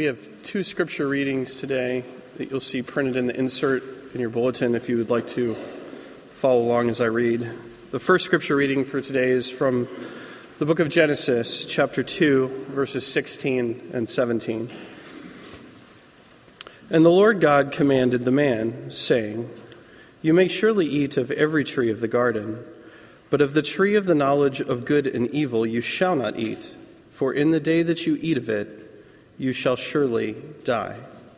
We have two scripture readings today that you'll see printed in the insert in your bulletin if you would like to follow along as I read. The first scripture reading for today is from the book of Genesis, chapter 2, verses 16 and 17. And the Lord God commanded the man, saying, You may surely eat of every tree of the garden, but of the tree of the knowledge of good and evil you shall not eat, for in the day that you eat of it, you shall surely die.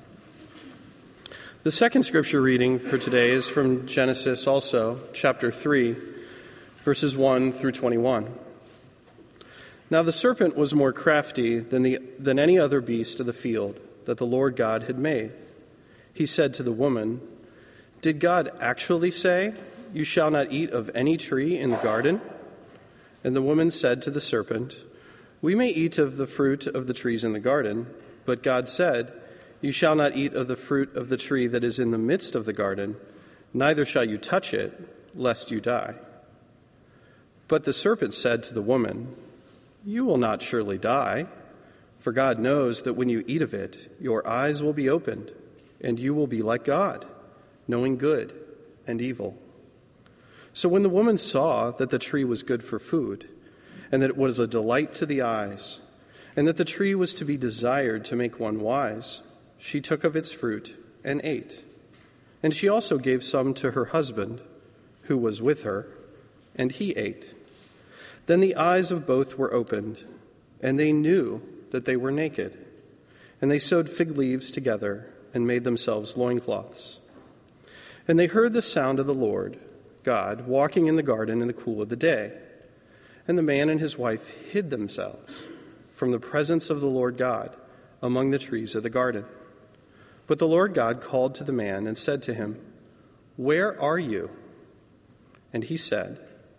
The second scripture reading for today is from Genesis also, chapter 3, verses 1 through 21. Now the serpent was more crafty than any other beast of the field that the Lord God had made. He said to the woman, Did God actually say, You shall not eat of any tree in the garden? And the woman said to the serpent, We may eat of the fruit of the trees in the garden, but God said, You shall not eat of the fruit of the tree that is in the midst of the garden, neither shall you touch it, lest you die. But the serpent said to the woman, You will not surely die, for God knows that when you eat of it, your eyes will be opened, and you will be like God, knowing good and evil. So when the woman saw that the tree was good for food, and that it was a delight to the eyes, and that the tree was to be desired to make one wise, she took of its fruit and ate. And she also gave some to her husband, who was with her, and he ate. Then the eyes of both were opened, and they knew that they were naked. And they sewed fig leaves together and made themselves loincloths. And they heard the sound of the Lord God walking in the garden in the cool of the day. And the man and his wife hid themselves from the presence of the Lord God among the trees of the garden. But the Lord God called to the man and said to him, Where are you? And he said,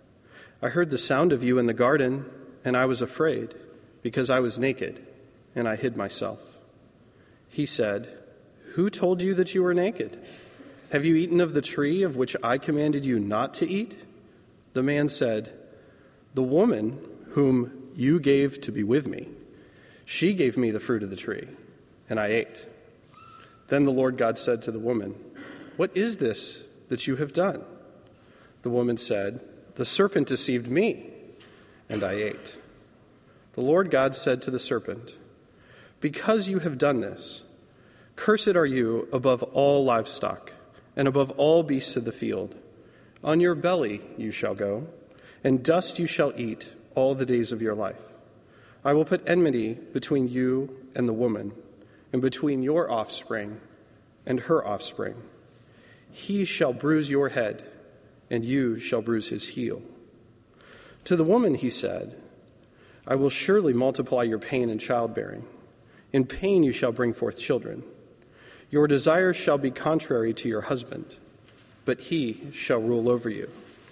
I heard the sound of you in the garden, and I was afraid, because I was naked, and I hid myself. He said, Who told you that you were naked? Have you eaten of the tree of which I commanded you not to eat? The man said, The woman whom you gave to be with me, she gave me the fruit of the tree, and I ate. Then the Lord God said to the woman, What is this that you have done? The woman said, The serpent deceived me, and I ate. The Lord God said to the serpent, Because you have done this, cursed are you above all livestock, and above all beasts of the field. On your belly you shall go, and dust you shall eat all the days of your life. I will put enmity between you and the woman, and between your offspring and her offspring. He shall bruise your head, and you shall bruise his heel. To the woman he said, I will surely multiply your pain in childbearing. In pain you shall bring forth children. Your desires shall be contrary to your husband, but he shall rule over you.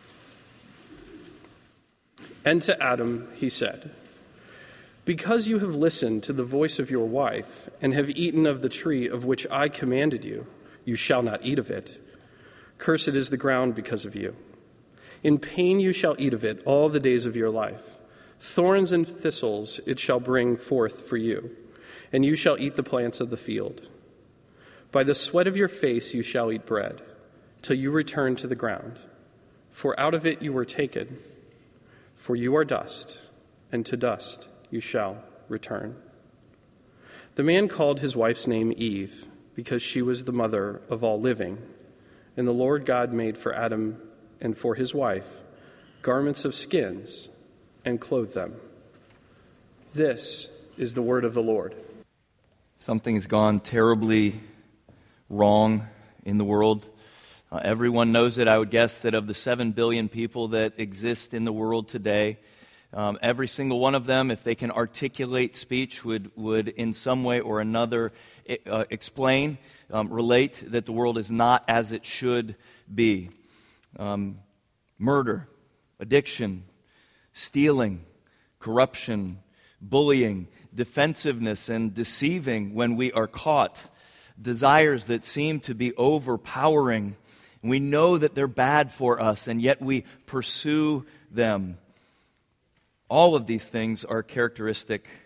And to Adam he said, Because you have listened to the voice of your wife, and have eaten of the tree of which I commanded you, you shall not eat of it. Cursed is the ground because of you. In pain you shall eat of it all the days of your life. Thorns and thistles it shall bring forth for you, and you shall eat the plants of the field. By the sweat of your face you shall eat bread, till you return to the ground. For out of it you were taken. For you are dust, and to dust you shall return. The man called his wife's name Eve, because she was the mother of all living. And the Lord God made for Adam and for his wife garments of skins and clothed them. This is the word of the Lord. Something has gone terribly wrong in the world. Everyone knows it. I would guess that of the 7 billion people that exist in the world today, every single one of them, if they can articulate speech, would in some way or another explain, relate that the world is not as it should be. Murder, addiction, stealing, corruption, bullying, defensiveness and deceiving when we are caught, desires that seem to be overpowering. We know that they're bad for us, and yet we pursue them. All of these things are characteristic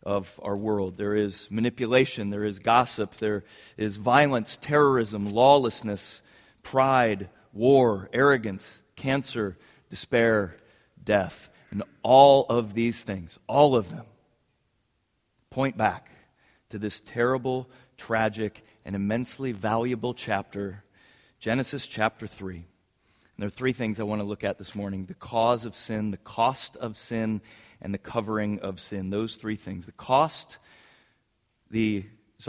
of our world. There is manipulation, there is gossip, there is violence, terrorism, lawlessness, pride, war, arrogance, cancer, despair, death. And all of these things, all of them, point back to this terrible, tragic, and immensely valuable chapter, Genesis chapter 3. And there are three things I want to look at this morning: the cause of sin, the cost of sin, and the covering of sin. Those three things: the cause, the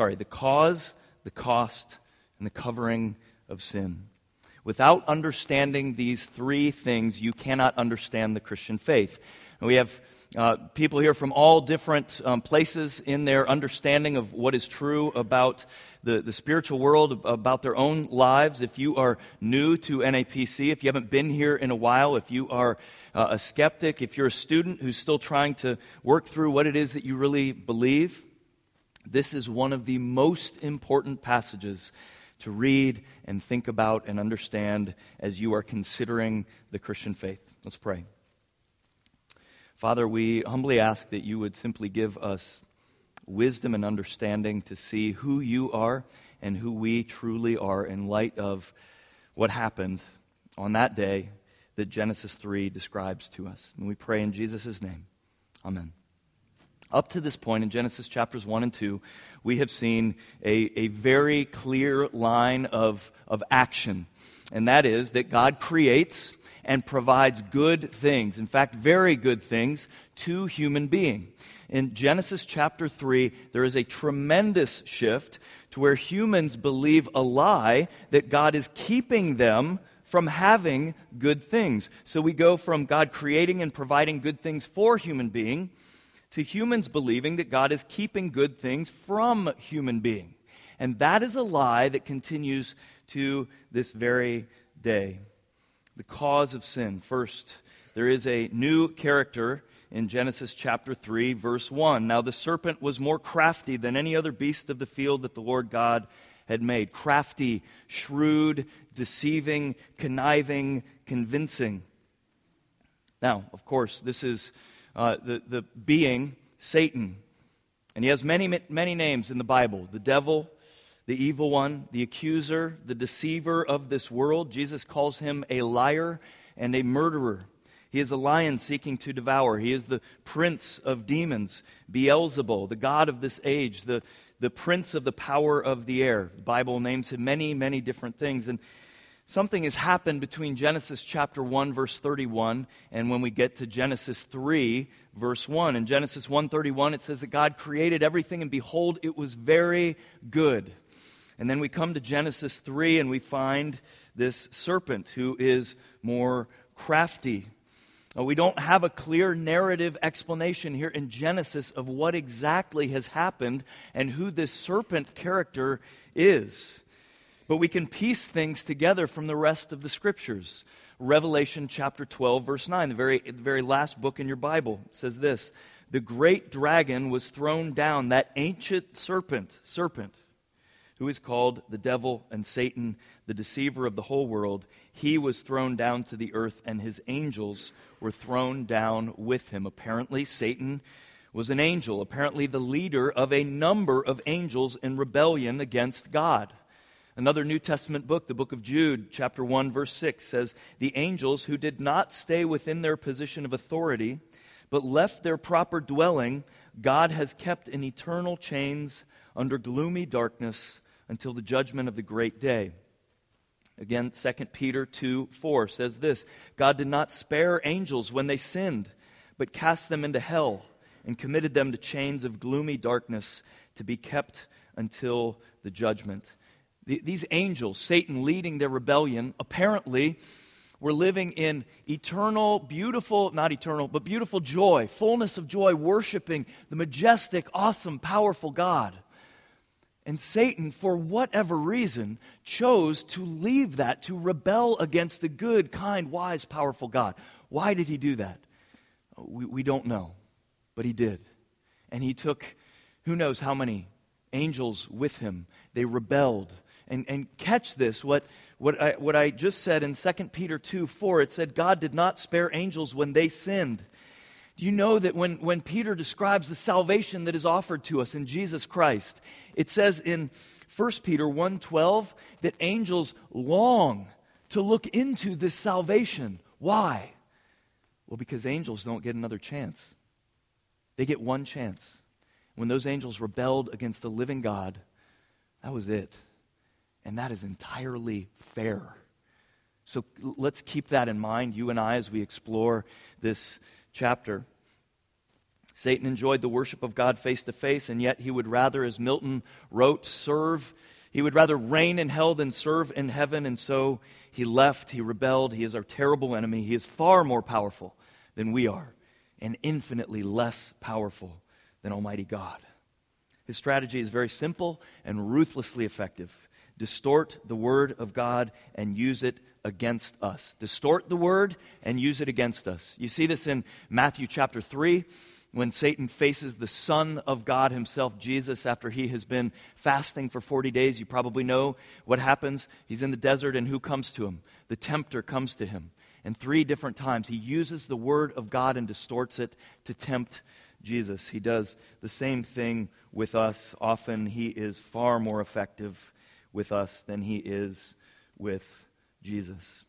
cost, and the covering of sin. Without understanding these three things, you cannot understand the Christian faith. And we have people here from all different places in their understanding of what is true about the spiritual world, about their own lives. If you are new to NAPC, if you haven't been here in a while, if you are a skeptic, if you're a student who's still trying to work through what it is that you really believe, this is one of the most important passages to read and think about and understand as you are considering the Christian faith. Let's pray. Father, we humbly ask that you would simply give us wisdom and understanding to see who you are and who we truly are in light of what happened on that day that Genesis 3 describes to us. And we pray in Jesus' name. Amen. Up to this point in Genesis chapters 1 and 2, we have seen a very clear line of action. And that is that God creates and provides good things, in fact, very good things, to human being. In Genesis chapter 3, there is a tremendous shift to where humans believe a lie that God is keeping them from having good things. So we go from God creating and providing good things for human being to humans believing that God is keeping good things from human being. And that is a lie that continues to this very day. The cause of sin. First, there is a new character in Genesis chapter 3, verse 1. Now the serpent was more crafty than any other beast of the field that the Lord God had made. Crafty, shrewd, deceiving, conniving, convincing. Now, of course, this is the being Satan. And he has many names in the Bible. The devil, the evil one, the accuser, the deceiver of this world. Jesus calls him a liar and a murderer. He is a lion seeking to devour. He is the prince of demons, Beelzebul, the god of this age, the prince of the power of the air. The Bible names him many different things. And something has happened between Genesis chapter 1, verse 31, and when we get to Genesis 3, verse 1. In Genesis 1:31, it says that God created everything, and behold, it was very good. And then we come to Genesis 3, and we find this serpent who is more crafty. We don't have a clear narrative explanation here in Genesis of what exactly has happened and who this serpent character is. But we can piece things together from the rest of the Scriptures. Revelation chapter 12, verse 9, the very last book in your Bible, says this: the great dragon was thrown down, that ancient serpent, who is called the devil and Satan, the deceiver of the whole world. He was thrown down to the earth, and his angels were thrown down with him. Apparently, Satan was an angel, apparently the leader of a number of angels in rebellion against God. Another New Testament book, the book of Jude, chapter 1, verse 6, says, the angels who did not stay within their position of authority, but left their proper dwelling, God has kept in eternal chains under gloomy darkness until the judgment of the great day. Again, 2 Peter 2:4 says this: God did not spare angels when they sinned, but cast them into hell and committed them to chains of gloomy darkness to be kept until the judgment. These angels, Satan leading their rebellion, apparently were living in eternal, beautiful joy, fullness of joy, worshiping the majestic, awesome, powerful God. And Satan, for whatever reason, chose to leave that, to rebel against the good, kind, wise, powerful God. Why did he do that? We don't know, but he did. And he took who knows how many angels with him. They rebelled. And catch this, what I just said in 2 Peter 2:4, it said God did not spare angels when they sinned. Do you know that when Peter describes the salvation that is offered to us in Jesus Christ, it says in 1 Peter 1:12 that angels long to look into this salvation. Why? Well, because angels don't get another chance. They get one chance. When those angels rebelled against the living God, that was it. And that is entirely fair. So let's keep that in mind, you and I, as we explore this chapter. Satan enjoyed the worship of God face to face, and yet he would rather, as Milton wrote, he would rather reign in hell than serve in heaven, and so he left, he rebelled, he is our terrible enemy. He is far more powerful than we are, and infinitely less powerful than Almighty God. His strategy is very simple and ruthlessly effective. Distort the Word of God and use it against us. Distort the Word and use it against us. You see this in Matthew chapter 3, when Satan faces the Son of God himself, Jesus, after he has been fasting for 40 days. You probably know what happens. He's in the desert, and who comes to him? The tempter comes to him. And 3 different times he uses the Word of God and distorts it to tempt Jesus. He does the same thing with us. Often he is far more effective with us than he is with Jesus.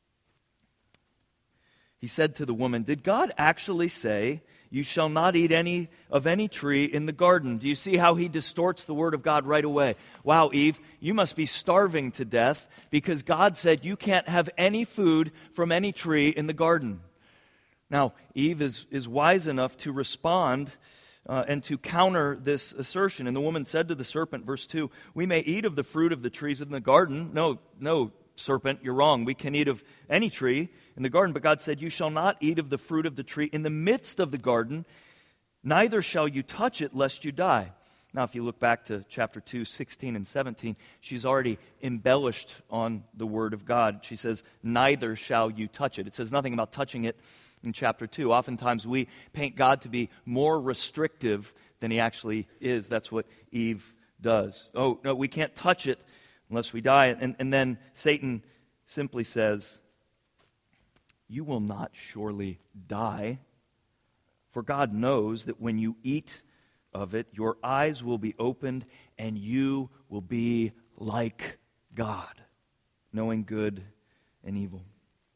He said to the woman, "Did God actually say, 'You shall not eat of any tree in the garden'?" Do you see how he distorts the Word of God right away? Wow, Eve, you must be starving to death because God said you can't have any food from any tree in the garden. Now, Eve is wise enough to respond and to counter this assertion. And the woman said to the serpent, verse 2, "We may eat of the fruit of the trees in the garden." No, serpent, you're wrong. We can eat of any tree in the garden. But God said, "You shall not eat of the fruit of the tree in the midst of the garden, neither shall you touch it, lest you die." Now, if you look back to chapter 2, 16 and 17, she's already embellished on the Word of God. She says, "Neither shall you touch it." It says nothing about touching it in chapter 2. Oftentimes we paint God to be more restrictive than he actually is. That's what Eve does. Oh, no, we can't touch it unless we die. And then Satan simply says, "You will not surely die, for God knows that when you eat of it, your eyes will be opened, and you will be like God, knowing good and evil."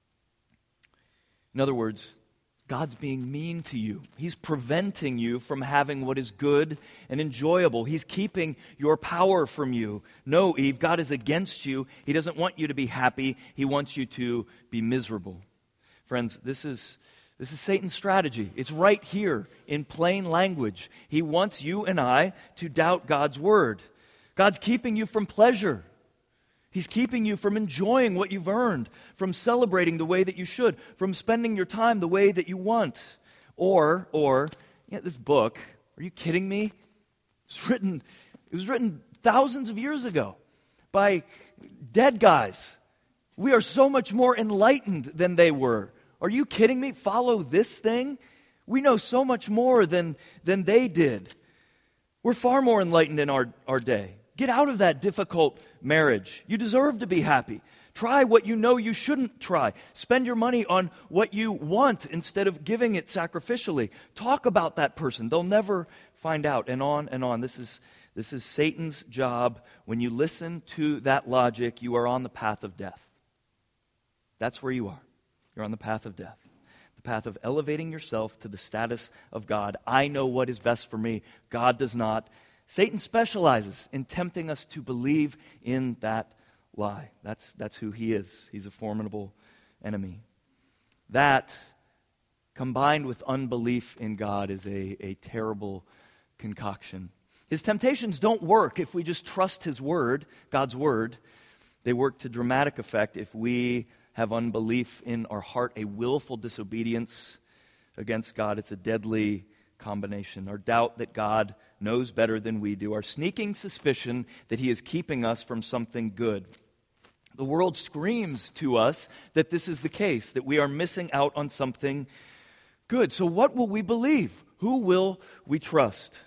In other words, God's being mean to you. He's preventing you from having what is good and enjoyable. He's keeping your power from you. No, Eve, God is against you. He doesn't want you to be happy. He wants you to be miserable. Friends, this is Satan's strategy. It's right here in plain language. He wants you and I to doubt God's word. God's keeping you from pleasure. He's keeping you from enjoying what you've earned, from celebrating the way that you should, from spending your time the way that you want. Or this book, are you kidding me? It was written thousands of years ago by dead guys. We are so much more enlightened than they were. Are you kidding me? Follow this thing? We know so much more than they did. We're far more enlightened in our day. Get out of that difficult marriage. You deserve to be happy. Try what you know you shouldn't try. Spend your money on what you want instead of giving it sacrificially. Talk about that person. They'll never find out, and on and on. This is Satan's job. When you listen to that logic, you are on the path of death. That's where you are. You're on the path of death. The path of elevating yourself to the status of God. I know what is best for me. God does not. Satan specializes in tempting us to believe in that lie. That's who he is. He's a formidable enemy. That, combined with unbelief in God, is a terrible concoction. His temptations don't work if we just trust his word, God's word. They work to dramatic effect if we have unbelief in our heart, a willful disobedience against God. It's a deadly combination. Our doubt that God knows better than we do, our sneaking suspicion that he is keeping us from something good. The world screams to us that this is the case, that we are missing out on something good. So what will we believe? Who will we trust?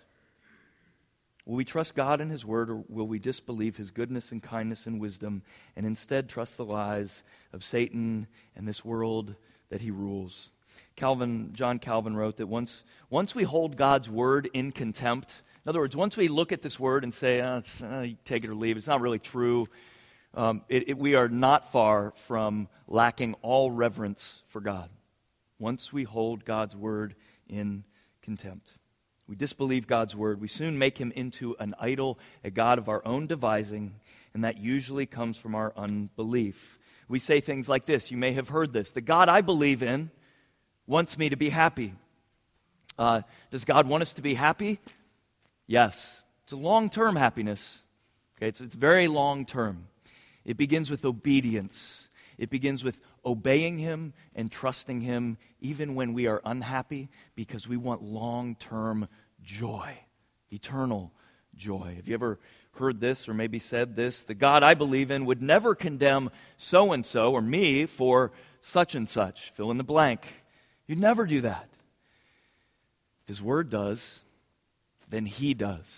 Will we trust God and his word, or will we disbelieve his goodness and kindness and wisdom and instead trust the lies of Satan and this world that he rules? John Calvin wrote that once we hold God's word in contempt, in other words, once we look at this word and say, you take it or leave it, it's not really true, we are not far from lacking all reverence for God. Once we hold God's word in contempt, we disbelieve God's word, we soon make him into an idol, a god of our own devising, and that usually comes from our unbelief. We say things like this, you may have heard this, the God I believe in wants me to be happy. Does God want us to be happy? Yes. It's a long-term happiness. Okay, it's very long-term. It begins with obedience. It begins with obeying him and trusting him even when we are unhappy because we want long-term joy, eternal joy. Have you ever heard this or maybe said this? The God I believe in would never condemn so-and-so or me for such and such. Fill in the blank. You'd never do that. If his word does, then he does.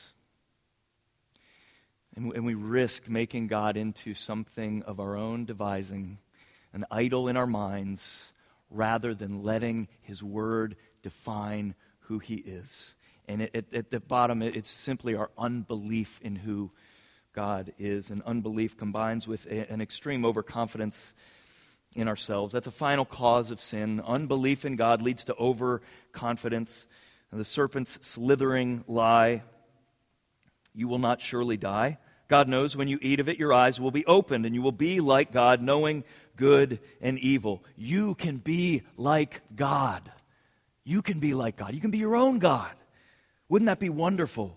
And we risk making God into something of our own devising, an idol in our minds, rather than letting his word define who he is. And at the bottom, it's simply our unbelief in who God is. And unbelief combines with an extreme overconfidence in ourselves. That's a final cause of sin. Unbelief in God leads to overconfidence. And the serpent's slithering lie, you will not surely die. God knows when you eat of it, your eyes will be opened, and you will be like God, knowing good and evil. You can be like God. You can be like God. You can be your own God. Wouldn't that be wonderful?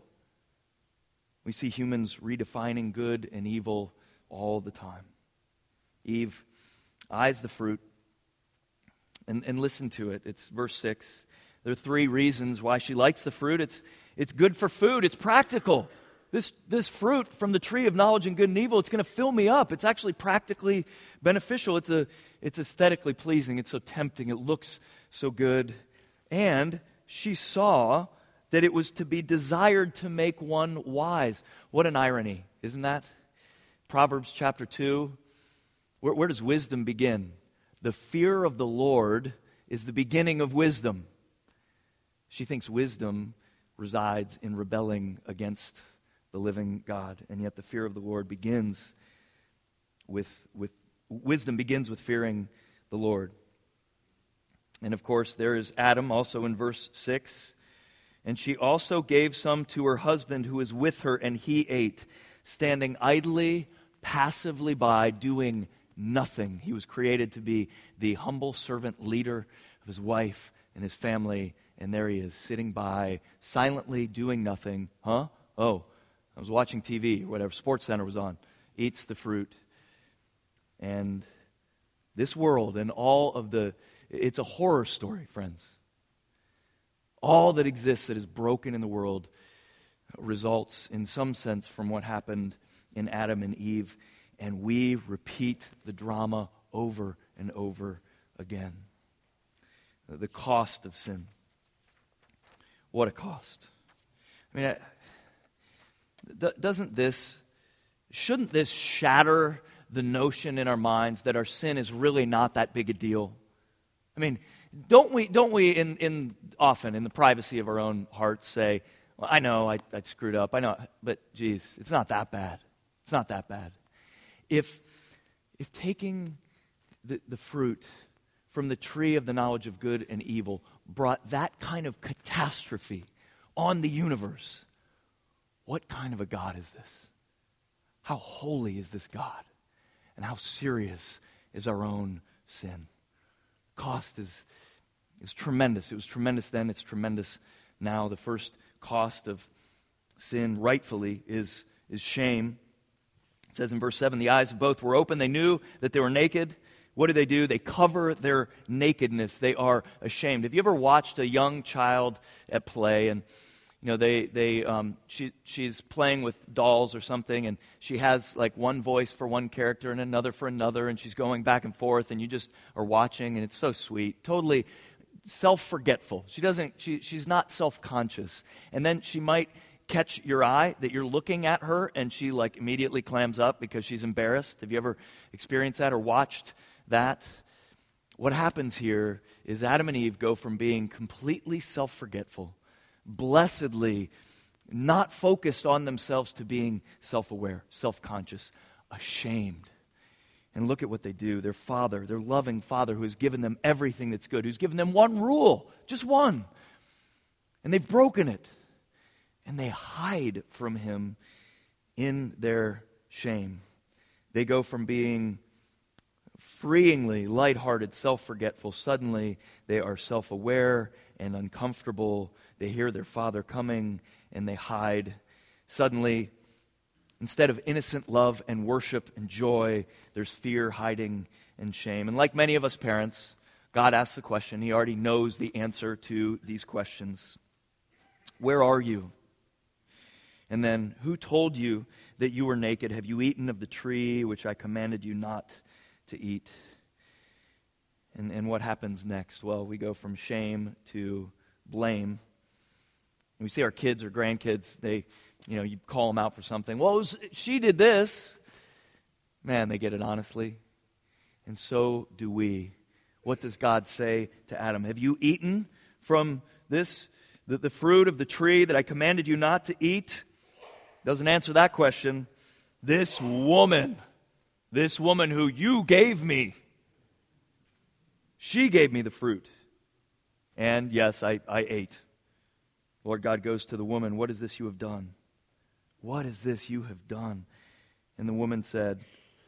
We see humans redefining good and evil all the time. Eve eyes the fruit, and listen to it. It's verse 6. There are 3 reasons why she likes the fruit. It's good for food. It's practical. This fruit from the tree of knowledge and good and evil, it's going to fill me up. It's actually practically beneficial. It's aesthetically pleasing. It's so tempting. It looks so good. And she saw that it was to be desired to make one wise. What an irony, isn't that? Proverbs chapter 2. Where does wisdom begin? The fear of the Lord is the beginning of wisdom. She thinks wisdom resides in rebelling against the living God. And yet the fear of the Lord begins with wisdom begins with fearing the Lord. And of course, there is Adam also in verse 6. And she also gave some to her husband who was with her, and he ate, standing idly, passively by, doing nothing. He was created to be the humble servant leader of his wife and his family, and there he is, sitting by, silently doing nothing. Oh, I was watching TV, or whatever, Sports Center was on. Eats the fruit. And this world and all of it's a horror story, friends. All that exists that is broken in the world results in some sense from what happened in Adam and Eve, and we repeat the drama over and over again. The cost of sin. What a cost. I mean, shouldn't this shatter the notion in our minds that our sin is really not that big a deal? I mean, don't we often in the privacy of our own hearts say, well, I know I screwed up, I know, but geez, it's not that bad. It's not that bad. If taking the fruit from the tree of the knowledge of good and evil brought that kind of catastrophe on the universe, what kind of a God is this? How holy is this God? And how serious is our own sin? Cost is tremendous. It was tremendous then, it's tremendous now. The first cost of sin, rightfully, is shame. It says in verse 7, the eyes of both were open. They knew that they were naked. What do? They cover their nakedness. They are ashamed. Have you ever watched a young child at play, and you know she's playing with dolls or something, and she has like one voice for one character and another for another, and she's going back and forth, and you just are watching, and it's so sweet, totally self-forgetful. She's not self-conscious, and then she might catch your eye that you're looking at her, and she like immediately clams up because she's embarrassed. Have you ever experienced that or watched that? what happens here is Adam and Eve go from being completely self-forgetful, blessedly not focused on themselves, to being self-aware, self-conscious, ashamed. And look at what they do. Their father, their loving father who has given them everything that's good, who's given them one rule, just one. And they've broken it. And they hide from him in their shame. They go from being freeingly lighthearted, self-forgetful. Suddenly, they are self-aware and uncomfortable. They hear their father coming and they hide. Suddenly, instead of innocent love and worship and joy, there's fear, hiding, and shame. And like many of us parents, God asks the question. He already knows the answer to these questions. Where are you? And then, who told you that you were naked? Have you eaten of the tree which I commanded you not to eat? And what happens next? Well, we go from shame to blame. We see our kids or grandkids, you call them out for something. Well, she did this. Man, they get it honestly. And so do we. What does God say to Adam? Have you eaten from this, the fruit of the tree that I commanded you not to eat? Doesn't answer that question. This woman who you gave me, she gave me the fruit. And yes, I ate. Lord God goes to the woman, what is this you have done? What is this you have done? And the woman said, it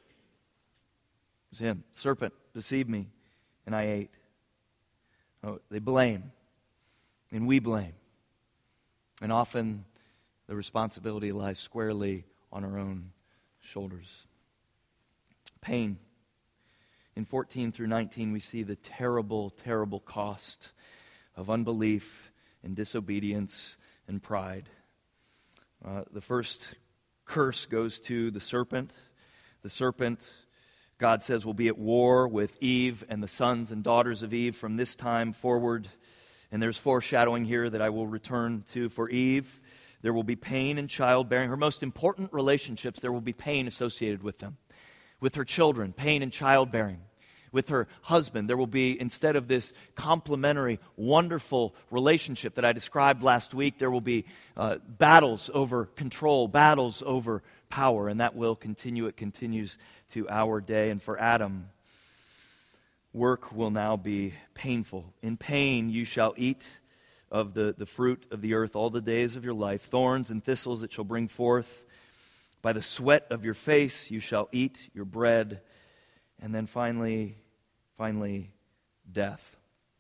was him, serpent, deceived me, and I ate. Oh, they blame, and we blame. And often the responsibility lies squarely on our own shoulders. Pain. In 14 through 19, we see the terrible, terrible cost of unbelief and disobedience and pride. The first curse goes to the serpent. The serpent, God says, will be at war with Eve and the sons and daughters of Eve from this time forward. And there's foreshadowing here that I will return to for Eve. There will be pain in childbearing. Her most important relationships, there will be pain associated with them. With her children, pain in childbearing. With her husband, there will be, instead of this complementary, wonderful relationship that I described last week, there will be battles over control, battles over power, and that will continue. It continues to our day. And for Adam, work will now be painful. In pain you shall eat of the fruit of the earth all the days of your life. Thorns and thistles it shall bring forth. By the sweat of your face you shall eat your bread. And then finally, death.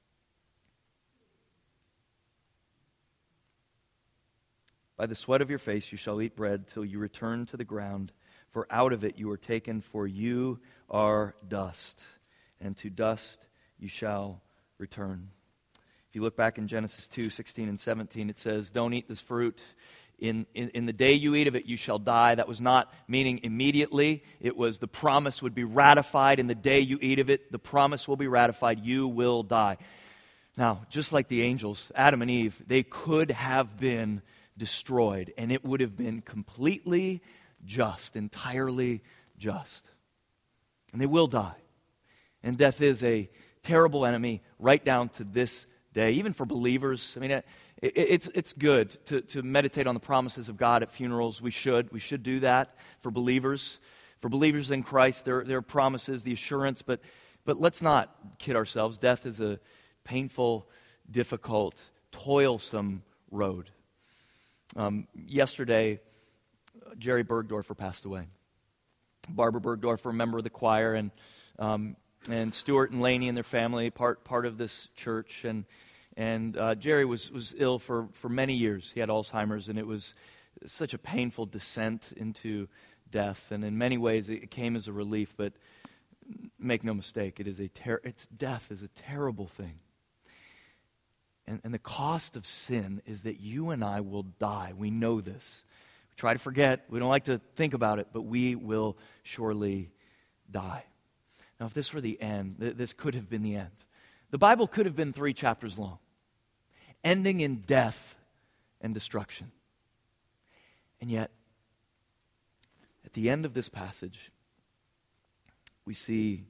By the sweat of your face you shall eat bread till you return to the ground, for out of it you are taken, for you are dust, and to dust you shall return. If you look back in Genesis 2:16 and 17, it says, don't eat this fruit. In the day you eat of it, you shall die. That was not meaning immediately. It was the promise would be ratified. In the day you eat of it, the promise will be ratified. You will die. Now, just like the angels, Adam and Eve, they could have been destroyed, and it would have been completely just, entirely just. And they will die. And death is a terrible enemy right down to this day, even for believers. I mean, it's good to meditate on the promises of God at funerals. We should do that for believers. For believers in Christ, there are promises, the assurance, but let's not kid ourselves. Death is a painful, difficult, toilsome road. Yesterday, Jerry Bergdorfer passed away. Barbara Bergdorfer, a member of the choir, and Stuart and Laney and their family, part of this church, and Jerry was ill for many years. He had Alzheimer's, and it was such a painful descent into death. And in many ways, it came as a relief. But make no mistake, death is a terrible thing. And the cost of sin is that you and I will die. We know this. We try to forget. We don't like to think about it, but we will surely die. Now, if this were the end, this could have been the end. The Bible could have been 3 chapters long, ending in death and destruction. And yet, at the end of this passage, we see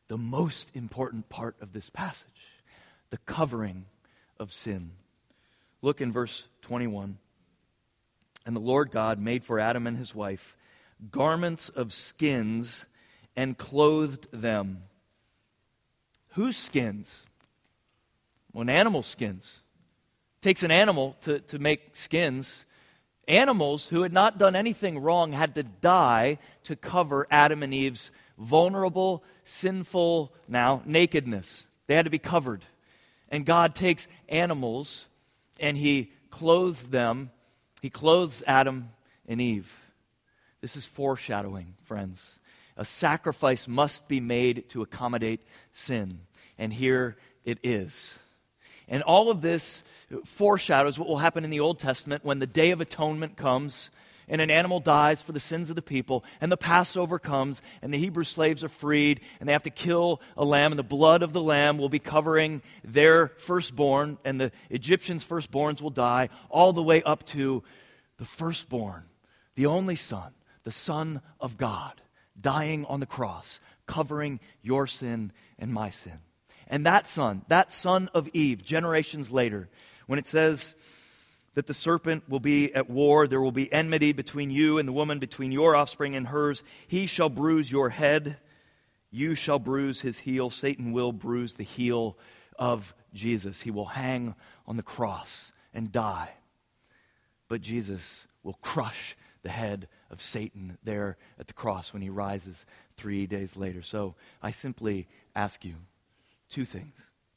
the most important part of this passage, the covering of sin. Look in verse 21. And the Lord God made for Adam and his wife garments of skins and clothed them. Whose skins? Well, an animal's skins. It takes an animal to make skins. Animals who had not done anything wrong had to die to cover Adam and Eve's vulnerable, sinful, now, nakedness. They had to be covered. And God takes animals and He clothes them. He clothes Adam and Eve. This is foreshadowing, friends. A sacrifice must be made to accommodate sin. And here it is. And all of this foreshadows what will happen in the Old Testament when the Day of Atonement comes and an animal dies for the sins of the people, and the Passover comes, and the Hebrew slaves are freed, and they have to kill a lamb, and the blood of the lamb will be covering their firstborn, and the Egyptians' firstborns will die, all the way up to the firstborn, the only Son, the Son of God, dying on the cross, covering your sin and my sin. And that son of Eve, generations later, when it says that the serpent will be at war, there will be enmity between you and the woman, between your offspring and hers. He shall bruise your head, you shall bruise his heel. Satan will bruise the heel of Jesus. He will hang on the cross and die. But Jesus will crush the head of Satan there at the cross when he rises 3 days later. So I simply ask you two things.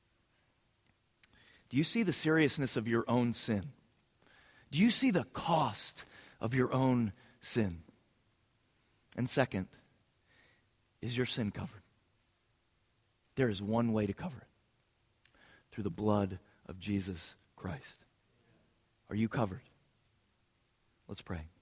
Do you see the seriousness of your own sin? Do you see the cost of your own sin? And second, is your sin covered? There is one way to cover it. Through the blood of Jesus Christ. Are you covered? Let's pray.